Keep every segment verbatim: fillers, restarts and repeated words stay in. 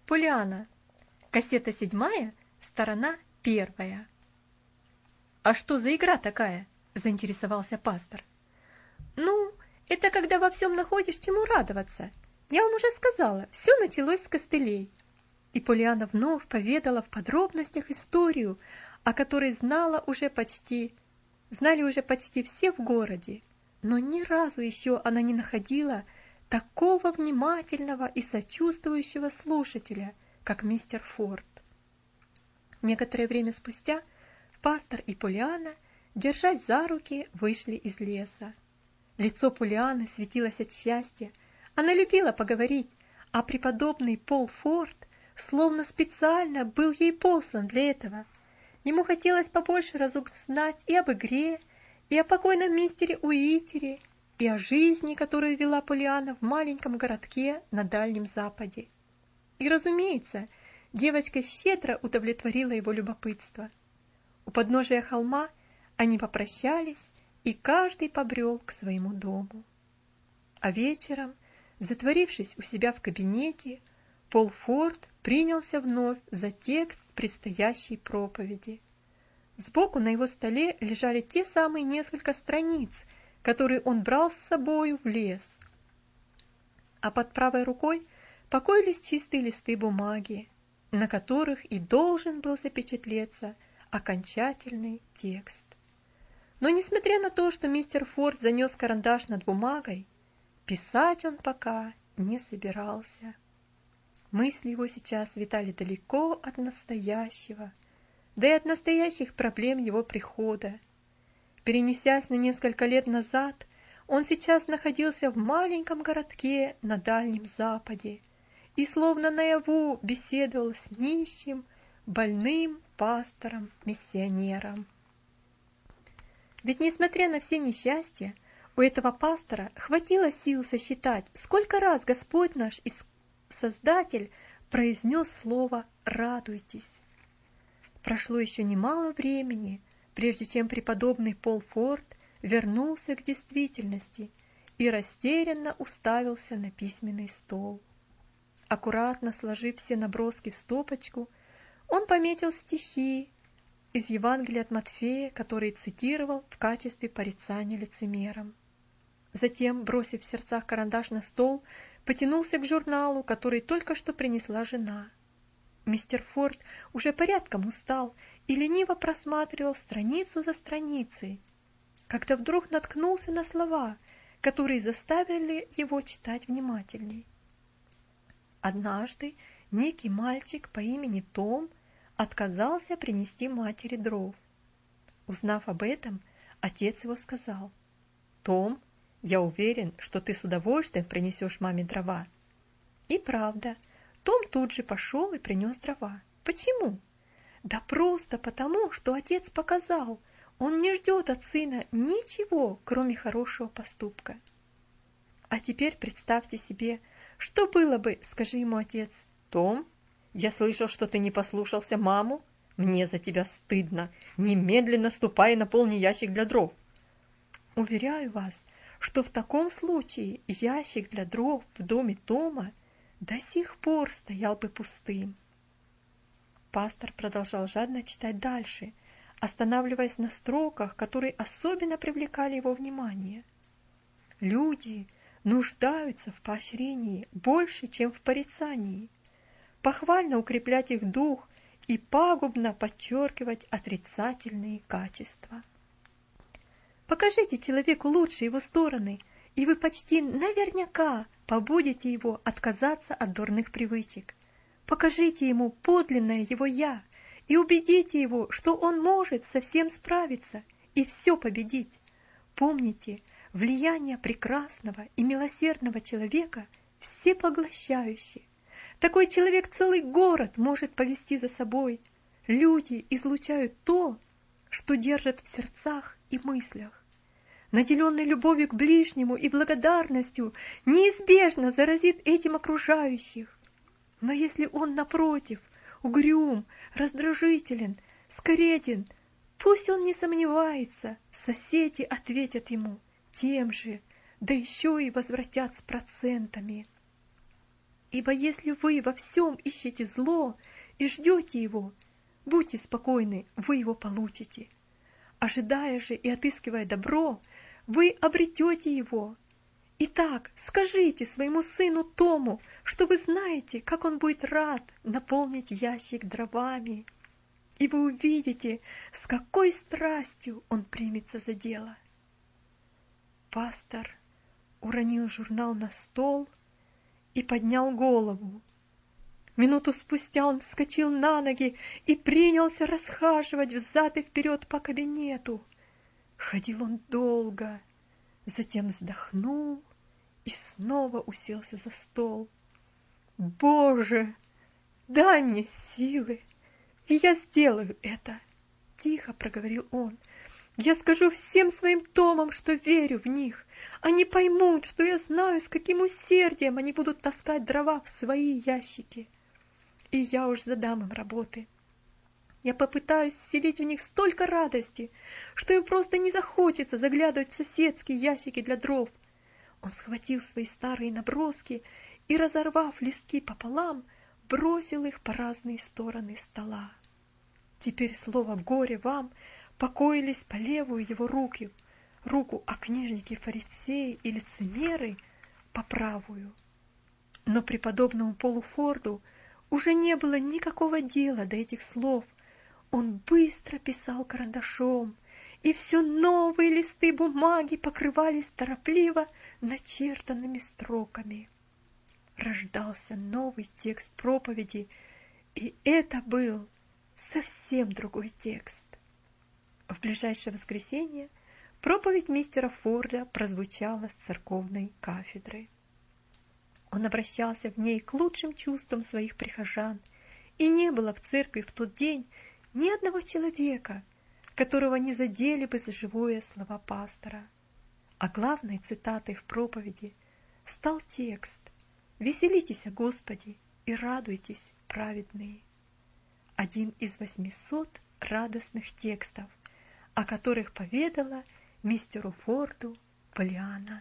Полиана. Кассета седьмая, сторона первая. «А что за игра такая?» – заинтересовался пастор. «Ну, это когда во всем находишь чему радоваться. Я вам уже сказала, все началось с костылей». И Полиана вновь поведала в подробностях историю, о которой знала уже почти, знали уже почти все в городе, но ни разу еще она не находила такого внимательного и сочувствующего слушателя, как мистер Форд. Некоторое время спустя пастор и Полиана, держась за руки, вышли из леса. Лицо Полианы светилось от счастья. Она любила поговорить, а преподобный Пол Форд словно специально был ей послан для этого. Ему хотелось побольше разузнать и об игре, и о покойном мистере Уитере, и о жизни, которую вела Полиана в маленьком городке на Дальнем Западе. И, разумеется, девочка щедро удовлетворила его любопытство. У подножия холма они попрощались, и каждый побрел к своему дому. А вечером, затворившись у себя в кабинете, Пол Форд принялся вновь за текст предстоящей проповеди. Сбоку на его столе лежали те самые несколько страниц, которые он брал с собою в лес. А под правой рукой покоились чистые листы бумаги, на которых и должен был запечатлеться окончательный текст. Но несмотря на то, что мистер Форд занес карандаш над бумагой, писать он пока не собирался. Мысли его сейчас витали далеко от настоящего, да и от настоящих проблем его прихода. Перенесясь на несколько лет назад, он сейчас находился в маленьком городке на Дальнем Западе и словно наяву беседовал с нищим, больным пастором-миссионером. Ведь, несмотря на все несчастья, у этого пастора хватило сил сосчитать, сколько раз Господь наш и Создатель произнес слово «радуйтесь». Прошло еще немало времени, прежде чем преподобный Пол Форд вернулся к действительности и растерянно уставился на письменный стол. Аккуратно сложив все наброски в стопочку, он пометил стихи из Евангелия от Матфея, которые цитировал в качестве порицания лицемерам. Затем, бросив в сердцах карандаш на стол, потянулся к журналу, который только что принесла жена. Мистер Форд уже порядком устал и лениво просматривал страницу за страницей, когда вдруг наткнулся на слова, которые заставили его читать внимательней. Однажды некий мальчик по имени Том отказался принести матери дров. Узнав об этом, отец его сказал: «Том, я уверен, что ты с удовольствием принесешь маме дрова». И правда, Том тут же пошел и принес дрова. Почему? Да просто потому, что отец показал, он не ждет от сына ничего, кроме хорошего поступка. А теперь представьте себе, что было бы, скажи ему отец: «Том, я слышал, что ты не послушался маму. Мне за тебя стыдно. Немедленно ступай и наполни ящик для дров». Уверяю вас, что в таком случае ящик для дров в доме Тома до сих пор стоял бы пустым. Пастор продолжал жадно читать дальше, останавливаясь на строках, которые особенно привлекали его внимание. Люди нуждаются в поощрении больше, чем в порицании. Похвально укреплять их дух и пагубно подчеркивать отрицательные качества. Покажите человеку лучшие его стороны, и вы почти наверняка побудите его отказаться от дурных привычек. Покажите ему подлинное его «я» и убедите его, что он может со всем справиться и все победить. Помните, влияние прекрасного и милосердного человека всепоглощающее. Такой человек целый город может повести за собой. Люди излучают то, что держат в сердцах и мыслях. Наделенный любовью к ближнему и благодарностью, неизбежно заразит этим окружающих. Но если он, напротив, угрюм, раздражителен, скареден, пусть он не сомневается, соседи ответят ему тем же, да еще и возвратят с процентами. ибо если вы во всем ищете зло и ждете его, будьте спокойны, вы его получите. Ожидая же и отыскивая добро, вы обретете его. Итак, скажите своему сыну Тому, что вы знаете, как он будет рад наполнить ящик дровами, и вы увидите, с какой страстью он примется за дело. Пастор уронил журнал на стол и поднял голову. Минуту спустя он вскочил на ноги и принялся расхаживать взад и вперед по кабинету. Ходил он долго, затем вздохнул и снова уселся за стол. «Боже, дай мне силы, и я сделаю это!» — тихо проговорил он. «Я скажу всем своим Томам, что верю в них. Они поймут, что я знаю, с каким усердием они будут таскать дрова в свои ящики. И я уж задам им работы. Я попытаюсь вселить в них столько радости, что им просто не захочется заглядывать в соседские ящики для дров». Он схватил свои старые наброски и, разорвав листки пополам, бросил их по разные стороны стола. Теперь слово «горе вам» покоились по левую его руку, руку, а книжники-фарисеи и лицемеры по правую. Но преподобному Полу Форду уже не было никакого дела до этих слов. Он быстро писал карандашом, и все новые листы бумаги покрывались торопливо начертанными строками. Рождался новый текст проповеди, и это был совсем другой текст. В ближайшее воскресенье проповедь мистера Форда прозвучала с церковной кафедры. Он обращался в ней к лучшим чувствам своих прихожан, и не было в церкви в тот день ни одного человека, которого не задели бы за живое слова пастора. А главной цитатой в проповеди стал текст «Веселитесь о Господе и радуйтесь, праведные». Один из восьмисот радостных текстов, о которых поведала мистеру Форду Поллианна.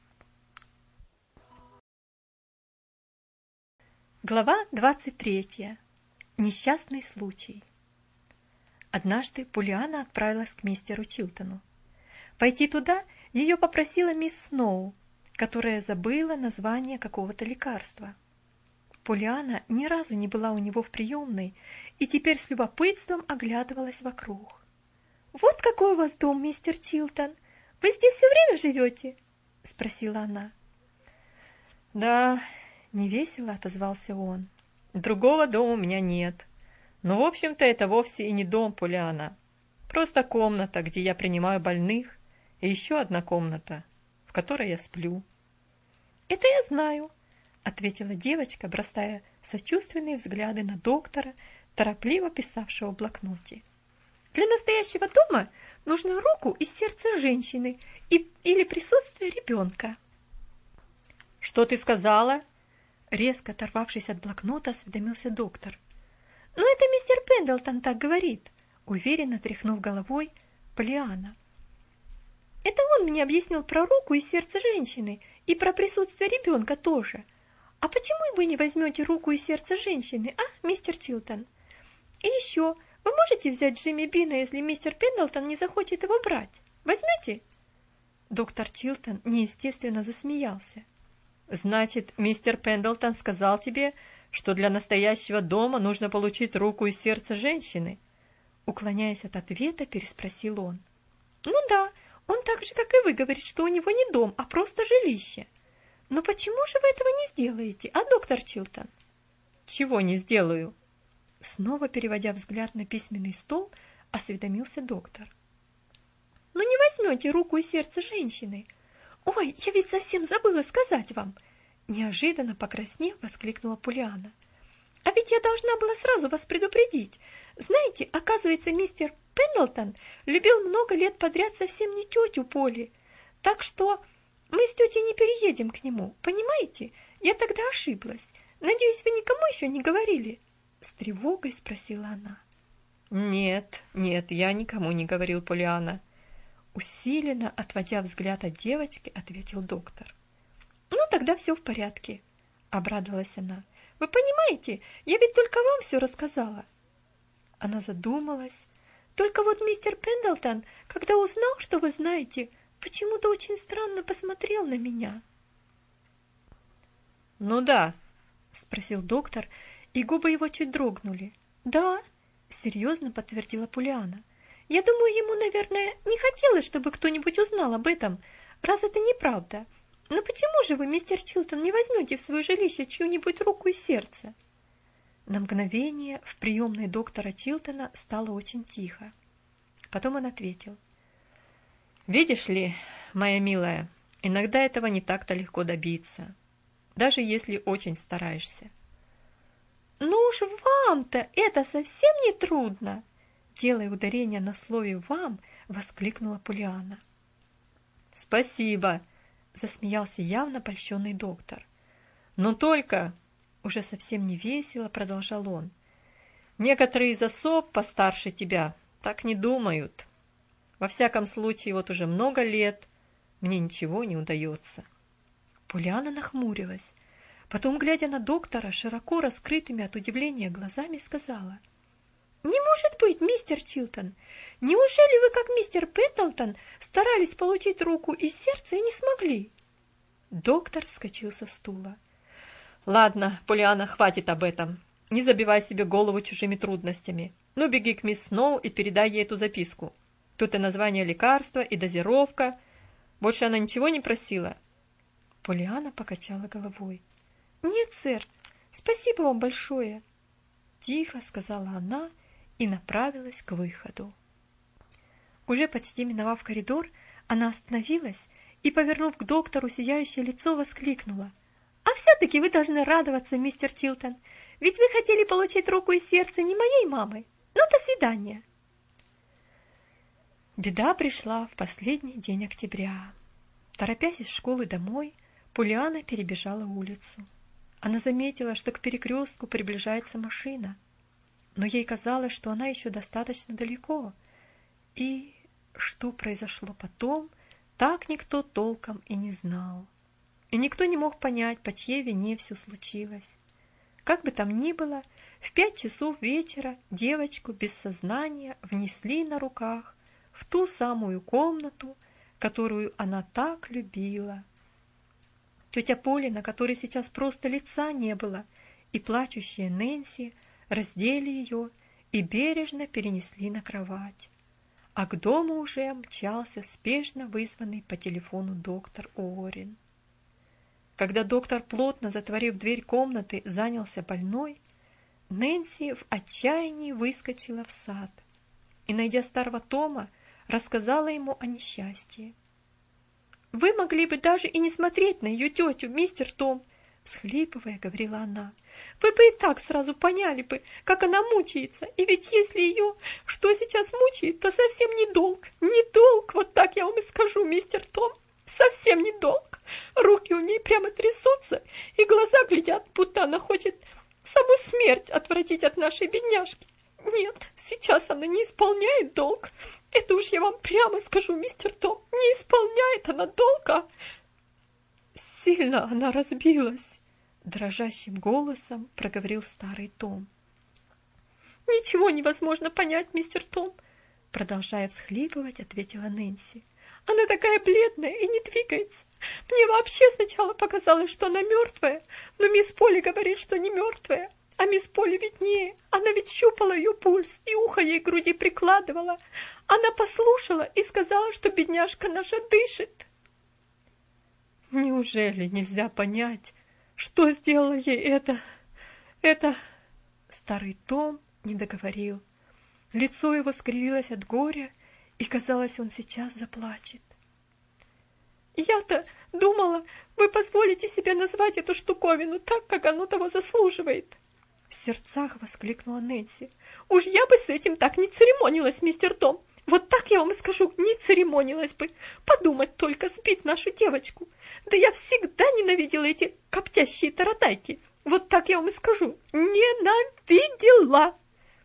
Глава двадцать третья. Несчастный случай. Однажды Поллианна отправилась к мистеру Чилтону. Пойти туда ее попросила мисс Сноу, которая забыла название какого-то лекарства. Поллианна ни разу не была у него в приемной и теперь с любопытством оглядывалась вокруг. «Вот какой у вас дом, мистер Чилтон! Вы здесь все время живете?» — спросила она. «Да», — невесело отозвался он. «Другого дома у меня нет. Но, в общем-то, это вовсе и не дом, Поллианна. Просто комната, где я принимаю больных, и еще одна комната, в которой я сплю». «Это я знаю», — ответила девочка, бросая сочувственные взгляды на доктора, торопливо писавшего в блокноте. «Для настоящего дома нужна руку и сердце женщины и, или присутствие ребенка». «Что ты сказала?» Резко оторвавшись от блокнота, осведомился доктор. «Ну, это мистер Пендлтон так говорит», — уверенно тряхнув головой Поллианна. «Это он мне объяснил про руку и сердце женщины и про присутствие ребенка тоже. А почему вы не возьмете руку и сердце женщины, а, мистер Чилтон? И еще, вы можете взять Джимми Бина, если мистер Пендлтон не захочет его брать? Возьмете?» Доктор Чилтон неестественно засмеялся. «Значит, мистер Пендлтон сказал тебе, что для настоящего дома нужно получить руку и сердце женщины?» Уклоняясь от ответа, переспросил он. «Ну да, он так же, как и вы, говорит, что у него не дом, а просто жилище. Но почему же вы этого не сделаете, а, доктор Чилтон?» «Чего не сделаю?» Снова переводя взгляд на письменный стол, осведомился доктор. «Ну не возьмете руку и сердце женщины? Ой, я ведь совсем забыла сказать вам!» Неожиданно покраснев, воскликнула Поллианна. «А ведь я должна была сразу вас предупредить. Знаете, оказывается, мистер Пендлтон любил много лет подряд совсем не тетю Полли. Так что мы с тетей не переедем к нему, понимаете? Я тогда ошиблась. Надеюсь, вы никому еще не говорили?» С тревогой спросила она. «Нет, нет, я никому не говорил, Поллианна». Усиленно, отводя взгляд от девочки, ответил доктор. «Ну, тогда все в порядке», — обрадовалась она. Вы понимаете, я ведь только вам все рассказала. Она задумалась. Только вот мистер Пендлтон, когда узнал, что вы знаете, почему-то очень странно посмотрел на меня. «Ну да», — спросил доктор, и губы его чуть дрогнули. «Да», — серьезно подтвердила Полианна. «Я думаю, ему, наверное, не хотелось, чтобы кто-нибудь узнал об этом, раз это неправда. Но почему же вы, мистер Чилтон, не возьмете в свое жилище чью-нибудь руку и сердце?» На мгновение в приемной доктора Чилтона стало очень тихо. Потом он ответил. «Видишь ли, моя милая, иногда этого не так-то легко добиться, даже если очень стараешься». «Ну уж вам-то это совсем не трудно!» Делая ударение на слове «вам», воскликнула Полианна. «Спасибо!» — засмеялся явно польщенный доктор. «Но только...» — уже совсем не весело продолжал он. «Некоторые из особ постарше тебя так не думают. Во всяком случае, вот уже много лет мне ничего не удается». Полианна нахмурилась. Потом, глядя на доктора широко раскрытыми от удивления глазами, сказала: «Не может быть, мистер Чилтон! Неужели вы, как мистер Пендлтон, старались получить руку и сердце и не смогли?» Доктор вскочил со стула. «Ладно, Полианна, хватит об этом. Не забивай себе голову чужими трудностями. Ну, беги к мисс Сноу и передай ей эту записку. Тут и название лекарства, и дозировка. Больше она ничего не просила?» Полианна покачала головой. «Нет, сэр, спасибо вам большое», — тихо сказала она и направилась к выходу. Уже почти миновав коридор, она остановилась и, повернув к доктору сияющее лицо, воскликнула: «А все-таки вы должны радоваться, мистер Чилтон, ведь вы хотели получить руку и сердце не моей мамы. Ну, до свидания». Беда пришла в последний день октября. Торопясь из школы домой, Полианна перебежала улицу. Она заметила, что к перекрестку приближается машина, но ей казалось, что она еще достаточно далеко, и что произошло потом, так никто толком и не знал. И никто не мог понять, по чьей вине все случилось. Как бы там ни было, в пять часов вечера девочку без сознания внесли на руках в ту самую комнату, которую она так любила. Тетя Полина, которой сейчас просто лица не было, и плачущая Нэнси раздели ее и бережно перенесли на кровать. А к дому уже мчался спешно вызванный по телефону доктор Уоррен. Когда доктор, плотно затворив дверь комнаты, занялся больной, Нэнси в отчаянии выскочила в сад и, найдя старого Тома, рассказала ему о несчастье. «Вы могли бы даже и не смотреть на ее тетю, мистер Том», — всхлипывая, говорила она. «Вы бы и так сразу поняли бы, как она мучается, и ведь если ее что сейчас мучает, то совсем не долг, не долг, вот так я вам и скажу, мистер Том, совсем не долг. Руки у ней прямо трясутся, и глаза глядят, будто она хочет саму смерть отвратить от нашей бедняжки. Нет, сейчас она не исполняет долг. Это уж я вам прямо скажу, мистер Том, не исполняет она долга». «Сильно она разбилась», — дрожащим голосом проговорил старый Том. «Ничего невозможно понять, мистер Том», — продолжая всхлипывать, ответила Нэнси. «Она такая бледная и не двигается. Мне вообще сначала показалось, что она мертвая, но мисс Полли говорит, что не мертвая. А мисс Полли виднее, она ведь щупала ее пульс и ухо ей к груди прикладывала. Она послушала и сказала, что бедняжка наша дышит». «Неужели нельзя понять, что сделала ей это... это...» Старый Том не договорил. Лицо его скривилось от горя, и, казалось, он сейчас заплачет. «Я-то думала, вы позволите себе назвать эту штуковину так, как оно того заслуживает», — в сердцах воскликнула Нэнси. «Уж я бы с этим так не церемонилась, мистер Том. Вот так я вам и скажу, не церемонилась бы. Подумать только, сбить нашу девочку. Да я всегда ненавидела эти коптящие таратайки. Вот так я вам и скажу, ненавидела».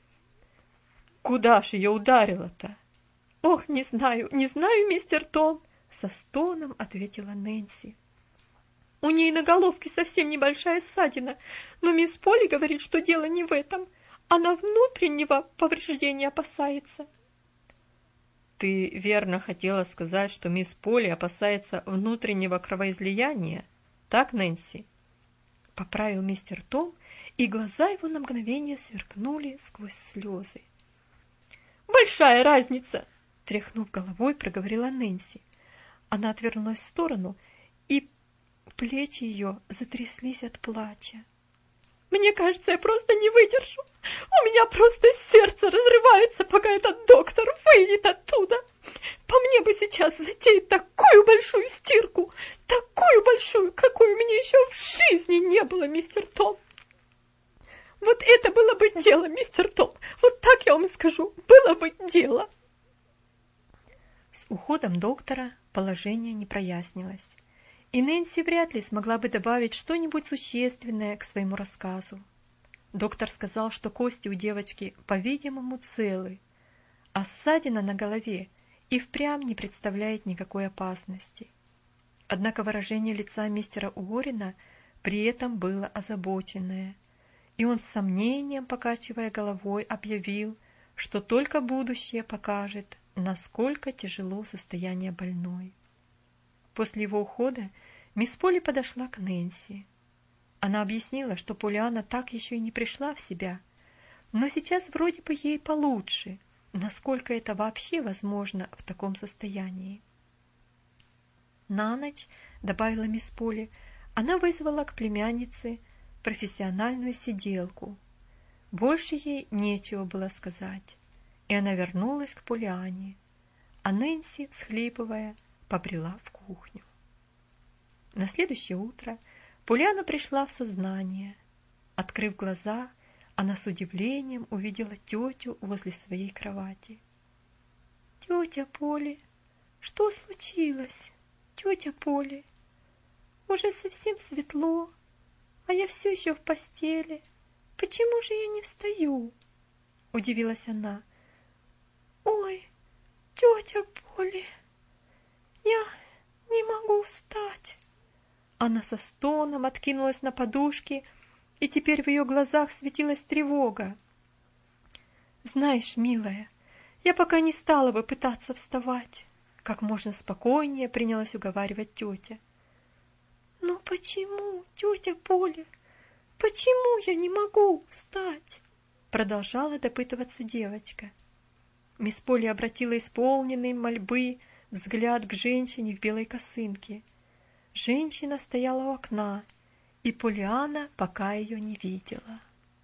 «Куда ж ее ударила-то?» «Ох, не знаю, не знаю, мистер Том», — со стоном ответила Нэнси. У ней на головке совсем небольшая ссадина, но мисс Полли говорит, что дело не в этом. Она внутреннего повреждения опасается. Ты верно хотела сказать, что мисс Полли опасается внутреннего кровоизлияния, так, Нэнси? Поправил мистер Том, и глаза его на мгновение сверкнули сквозь слезы. Большая разница, тряхнув головой, проговорила Нэнси. Она отвернулась в сторону, и плечи ее затряслись от плача. Мне кажется, я просто не выдержу. У меня просто сердце разрывается, пока этот доктор выйдет оттуда. По мне бы сейчас затеять такую большую стирку, такую большую, какой у меня еще в жизни не было, мистер Том. Вот это было бы дело, мистер Том. Вот так я вам скажу, было бы дело. С уходом доктора положение не прояснилось, и Нэнси вряд ли смогла бы добавить что-нибудь существенное к своему рассказу. Доктор сказал, что кости у девочки, по-видимому, целы, а ссадина на голове и впрямь не представляет никакой опасности. Однако выражение лица мистера Уоррена при этом было озабоченное, и он с сомнением, покачивая головой, объявил, что только будущее покажет, насколько тяжело состояние больной. После его ухода мисс Полли подошла к Нэнси. Она объяснила, что Поллианна так еще и не пришла в себя, но сейчас вроде бы ей получше, насколько это вообще возможно в таком состоянии. На ночь, добавила мисс Полли, она вызвала к племяннице профессиональную сиделку. Больше ей нечего было сказать, и она вернулась к Поллианне, а Нэнси, всхлипывая, побрела в кухню. На следующее утро Поллианна пришла в сознание. Открыв глаза, она с удивлением увидела тетю возле своей кровати. «Тетя Полли, что случилось? Тетя Полли, уже совсем светло, а я все еще в постели. Почему же я не встаю?» — удивилась она. «Ой, тетя Полли, я не могу встать». Она со стоном откинулась на подушки, и теперь в ее глазах светилась тревога. «Знаешь, милая, я пока не стала бы пытаться вставать», — как можно спокойнее принялась уговаривать тетя. «Но почему, тетя Поля, почему я не могу встать?» — продолжала допытываться девочка. Мисс Полли обратила исполненный мольбы взгляд к женщине в белой косынке. Женщина стояла у окна, и Поллианна пока ее не видела.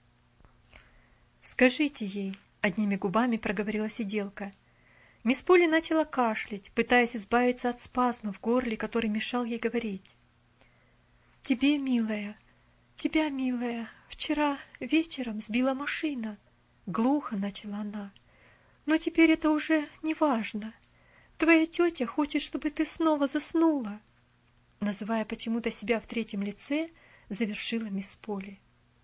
«Скажите ей», — одними губами проговорила сиделка. Мисс Полли начала кашлять, пытаясь избавиться от спазма в горле, который мешал ей говорить. «Тебе, милая, тебя, милая, вчера вечером сбила машина», — глухо начала она. «Но теперь это уже не важно. Твоя тетя хочет, чтобы ты снова заснула». Называя почему-то себя в третьем лице, завершила мисс Полли.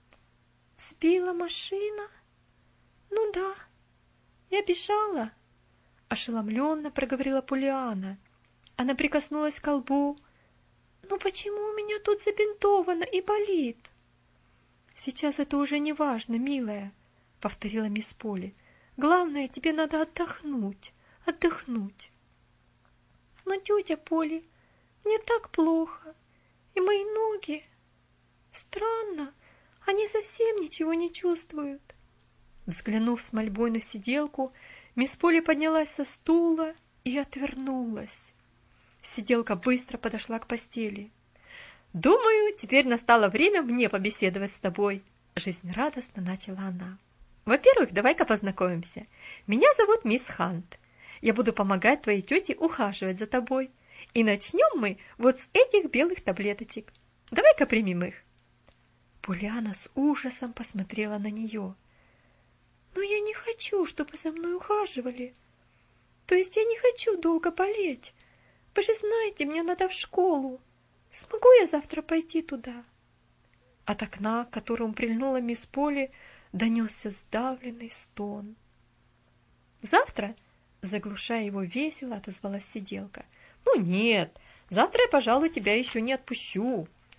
«Сбила машина? Ну да, я бежала», — ошеломленно проговорила Поллианна. Она прикоснулась к колбу. «Ну почему у меня тут забинтовано и болит?» «Сейчас это уже не важно, милая», — повторила мисс Полли. «Главное, тебе надо отдохнуть, отдохнуть». «Но, тетя Полли, мне так плохо, и мои ноги... Странно, они совсем ничего не чувствуют». Взглянув с мольбой на сиделку, мисс Полли поднялась со стула и отвернулась. Сиделка быстро подошла к постели. «Думаю, теперь настало время мне побеседовать с тобой», — жизнерадостно начала она. «Во-первых, давай-ка познакомимся. Меня зовут мисс Хант. Я буду помогать твоей тете ухаживать за тобой. И начнем мы вот с этих белых таблеточек. Давай-ка примем их». Поллианна с ужасом посмотрела на нее. «Но я не хочу, чтобы за мной ухаживали. То есть я не хочу долго болеть. Вы же знаете, мне надо в школу. Смогу я завтра пойти туда?» От окна, к которому прильнула мисс Полли, донесся сдавленный стон. «Завтра?» — заглушая его весело, отозвалась сиделка. «Ну нет, завтра я, пожалуй, тебя еще не отпущу.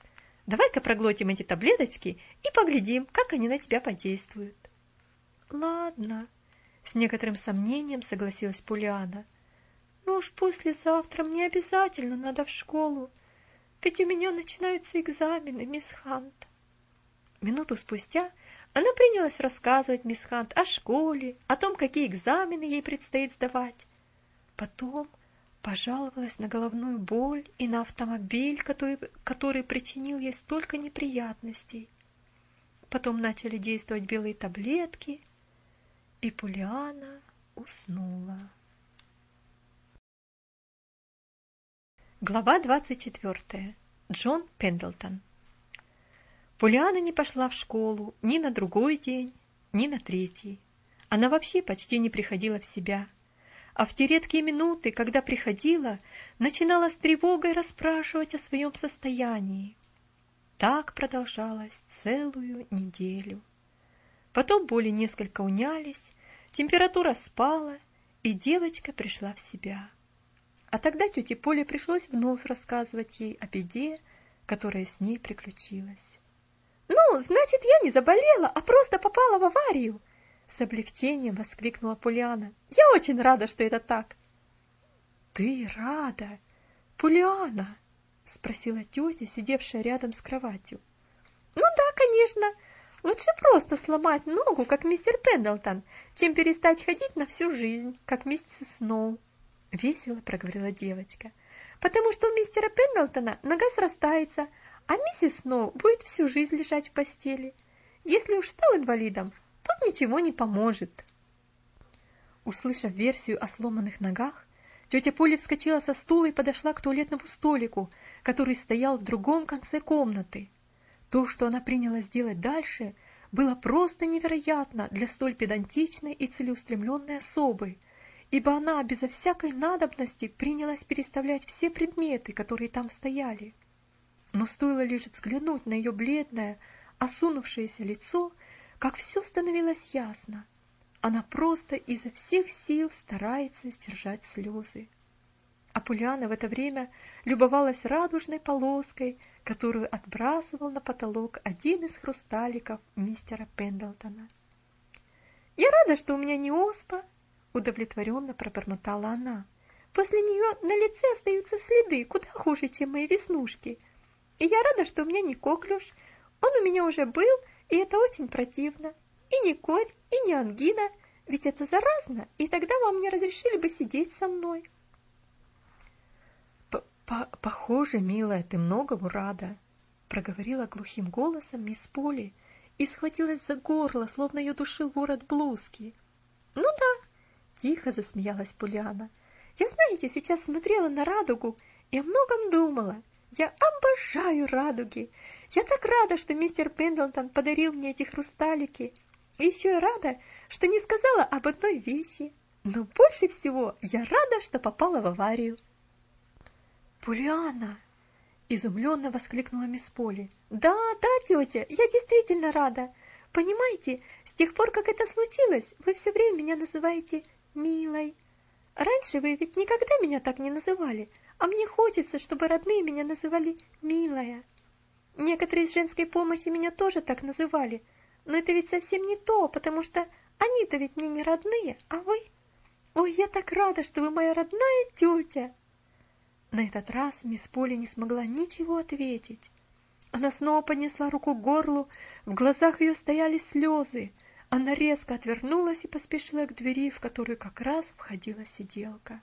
Давай-ка проглотим эти таблеточки и поглядим, как они на тебя подействуют. Ладно, с некоторым сомнением согласилась Полианна. Но уж послезавтра мне обязательно надо в школу, ведь у меня начинаются экзамены, мисс Хант. Минуту спустя она принялась рассказывать мисс Хант о школе, о том, какие экзамены ей предстоит сдавать. Потом пожаловалась на головную боль и на автомобиль, который, который причинил ей столько неприятностей. Потом начали действовать белые таблетки, и Полианна уснула. Глава двадцать четвёртая. Джон Пендлтон. Полианна не пошла в школу ни на другой день, ни на третий. Она вообще почти не приходила в себя. А в те редкие минуты, когда приходила, начинала с тревогой расспрашивать о своем состоянии. Так продолжалось целую неделю. Потом боли несколько унялись, температура спала, и девочка пришла в себя. А тогда тете Поле пришлось вновь рассказывать ей о беде, которая с ней приключилась. «Ну, значит, я не заболела, а просто попала в аварию!» С облегчением воскликнула Полианна. «Я очень рада, что это так!» «Ты рада, Полианна?» Спросила тетя, сидевшая рядом с кроватью. «Ну да, конечно. Лучше просто сломать ногу, как мистер Пендлтон, чем перестать ходить на всю жизнь, как миссис Сноу», — весело проговорила девочка. «Потому что у мистера Пендлтона нога срастается, а миссис Сноу будет всю жизнь лежать в постели. Если уж стал инвалидом, тут ничего не поможет». Услышав версию о сломанных ногах, тетя Поля вскочила со стула и подошла к туалетному столику, который стоял в другом конце комнаты. То, что она принялась делать дальше, было просто невероятно для столь педантичной и целеустремленной особы, ибо она безо всякой надобности принялась переставлять все предметы, которые там стояли. Но стоило лишь взглянуть на ее бледное, осунувшееся лицо, как все становилось ясно. Она просто изо всех сил старается сдержать слезы. А Полианна в это время любовалась радужной полоской, которую отбрасывал на потолок один из хрусталиков мистера Пендлтона. «Я рада, что у меня не оспа», — удовлетворенно пробормотала она. «После нее на лице остаются следы куда хуже, чем мои веснушки. И я рада, что у меня не коклюш. Он у меня уже был, и это очень противно. И не корь, и не ангина, ведь это заразно, и тогда вам не разрешили бы сидеть со мной». «Похоже, милая, ты многому рада», — проговорила глухим голосом мисс Поли и схватилась за горло, словно ее душил ворот блузки. «Ну да», — тихо засмеялась Полианна. «Я, знаете, сейчас смотрела на радугу и о многом думала. Я обожаю радуги. Я так рада, что мистер Пендлтон подарил мне эти хрусталики. И еще я рада, что не сказала об одной вещи. Но больше всего я рада, что попала в аварию». «Полианна!» — изумленно воскликнула мисс Поли. «Да, да, тетя, я действительно рада. Понимаете, с тех пор, как это случилось, вы все время меня называете милой. Раньше вы ведь никогда меня так не называли, а мне хочется, чтобы родные меня называли милая. Некоторые из женской помощи меня тоже так называли, но это ведь совсем не то, потому что они-то ведь мне не родные, а вы? Ой, я так рада, что вы моя родная тетя!» На этот раз мисс Поли не смогла ничего ответить. Она снова поднесла руку к горлу, в глазах ее стояли слезы. Она резко отвернулась и поспешила к двери, в которую как раз входила сиделка.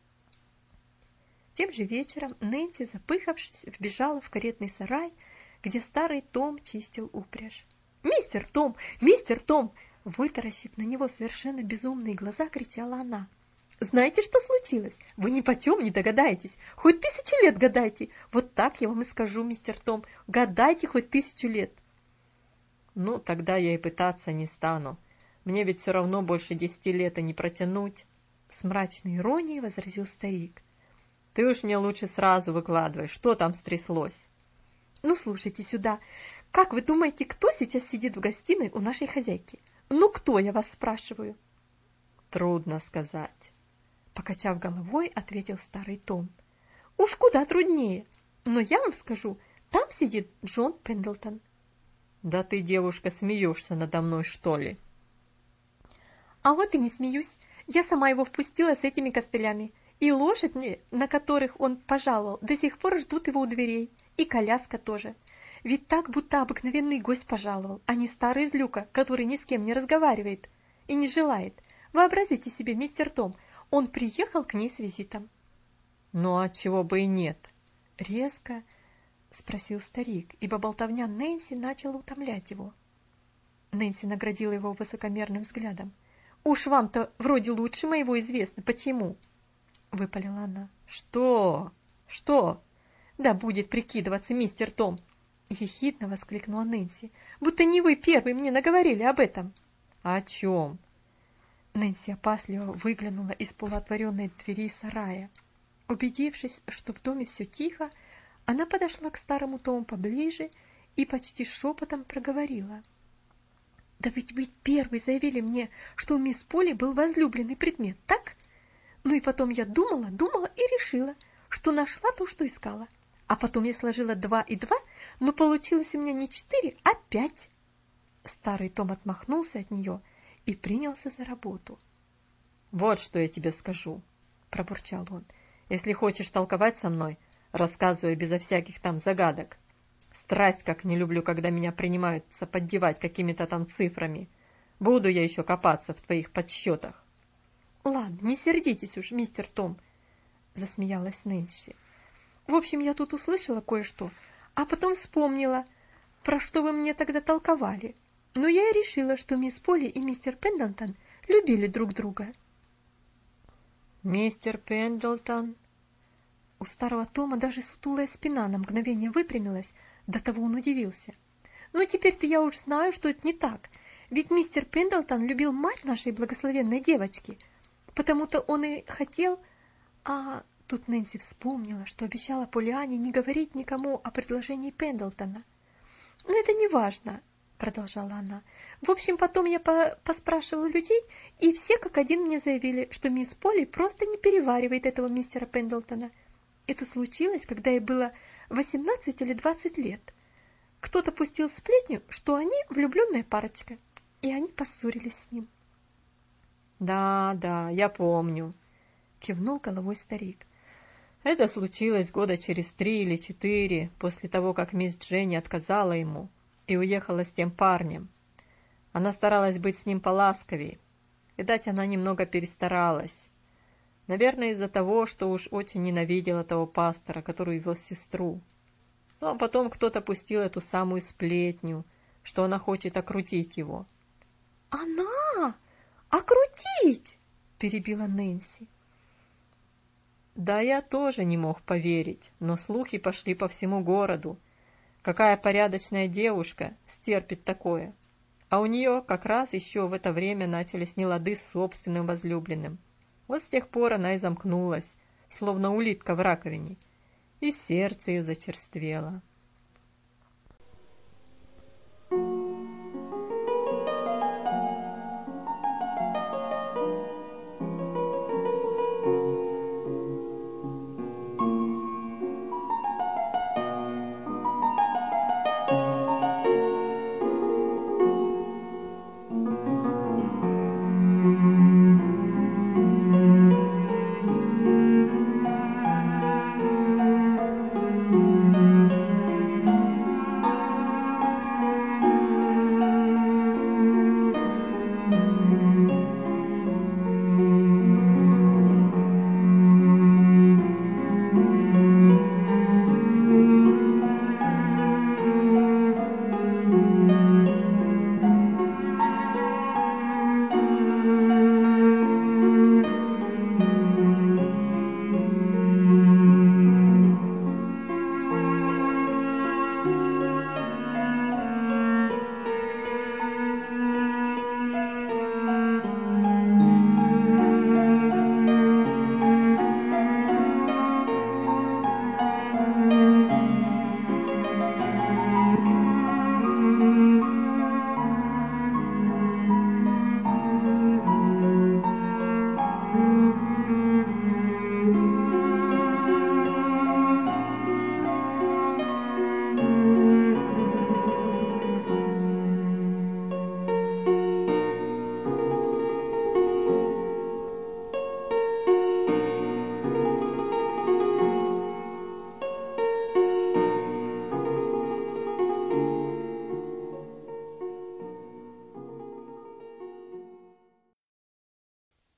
Тем же вечером Нэнси, запыхавшись, вбежала в каретный сарай, где старый Том чистил упряжь. «Мистер Том! Мистер Том!» Вытаращив на него совершенно безумные глаза, кричала она. «Знаете, что случилось? Вы нипочем не догадаетесь. Хоть тысячу лет гадайте. Вот так я вам и скажу, мистер Том. Гадайте хоть тысячу лет». «Ну, тогда я и пытаться не стану. Мне ведь все равно больше десяти лет и не протянуть», — с мрачной иронией возразил старик. «Ты уж мне лучше сразу выкладывай, что там стряслось». «Ну, слушайте сюда. Как вы думаете, кто сейчас сидит в гостиной у нашей хозяйки? Ну, кто, я вас спрашиваю?» «Трудно сказать», — покачав головой, ответил старый Том. «Уж куда труднее. Но я вам скажу, там сидит Джон Пендлтон. Да ты, девушка, смеешься надо мной, что ли? А вот и не смеюсь. Я сама его впустила с этими костылями. И лошади, на которых он пожаловал, до сих пор ждут его у дверей. И коляска тоже. Ведь так, будто обыкновенный гость пожаловал, а не старый злюка, который ни с кем не разговаривает и не желает. Вообразите себе, мистер Том, он приехал к ней с визитом. Ну, отчего бы и нет? Резко спросил старик, ибо болтовня Нэнси начала утомлять его. Нэнси наградила его высокомерным взглядом. «Уж вам-то вроде лучше моего известно. Почему?» — выпалила она. «Что? Что?» «Да будет прикидываться, мистер Том!» — ехидно воскликнула Нэнси. «Будто не вы первый мне наговорили об этом!» «О чем?» Нэнси опасливо выглянула из полуотворенной двери сарая. Убедившись, что в доме все тихо, она подошла к старому Тому поближе и почти шепотом проговорила. «Да ведь вы первый заявили мне, что у мисс Полли был возлюбленный предмет, так? Ну и потом я думала, думала и решила, что нашла то, что искала. А потом я сложила два и два, но получилось у меня не четыре, а пять». Старый Том отмахнулся от нее и принялся за работу. «Вот что я тебе скажу», — пробурчал он. «Если хочешь толковать со мной, рассказывай безо всяких там загадок. Страсть, как не люблю, когда меня принимаются поддевать какими-то там цифрами. Буду я еще копаться в твоих подсчетах». «Ладно, не сердитесь уж, мистер Том», — засмеялась Нэнси. «В общем, я тут услышала кое-что, а потом вспомнила, про что вы мне тогда толковали. Но я и решила, что мисс Полли и мистер Пендлтон любили друг друга». «Мистер Пендлтон?» У старого Тома даже сутулая спина на мгновение выпрямилась, до того он удивился. «Ну, теперь-то я уж знаю, что это не так, ведь мистер Пендлтон любил мать нашей благословенной девочки, потому-то он и хотел...» А тут Нэнси вспомнила, что обещала Поллианне не говорить никому о предложении Пендлтона. «Но это не важно», — продолжала она. «В общем, потом я по поспрашивала людей, и все как один мне заявили, что мисс Полли просто не переваривает этого мистера Пендлтона. Это случилось, когда ей было восемнадцать или двадцать лет. Кто-то пустил сплетню, что они влюбленная парочка, и они поссорились с ним». «Да, да, я помню», — кивнул головой старик. «Это случилось года через три или четыре после того, как мисс Дженни отказала ему и уехала с тем парнем. Она старалась быть с ним поласковее. Видать, она немного перестаралась. Наверное, из-за того, что уж очень ненавидела того пастора, который вез сестру. Ну, а потом кто-то пустил эту самую сплетню, что она хочет окрутить его». «Она? Окрутить?» – перебила Нэнси. Да, я тоже не мог поверить, но слухи пошли по всему городу. Какая порядочная девушка стерпит такое? А у нее как раз еще в это время начались нелады с собственным возлюбленным. Вот с тех пор она и замкнулась, словно улитка в раковине, и сердце ее зачерствело.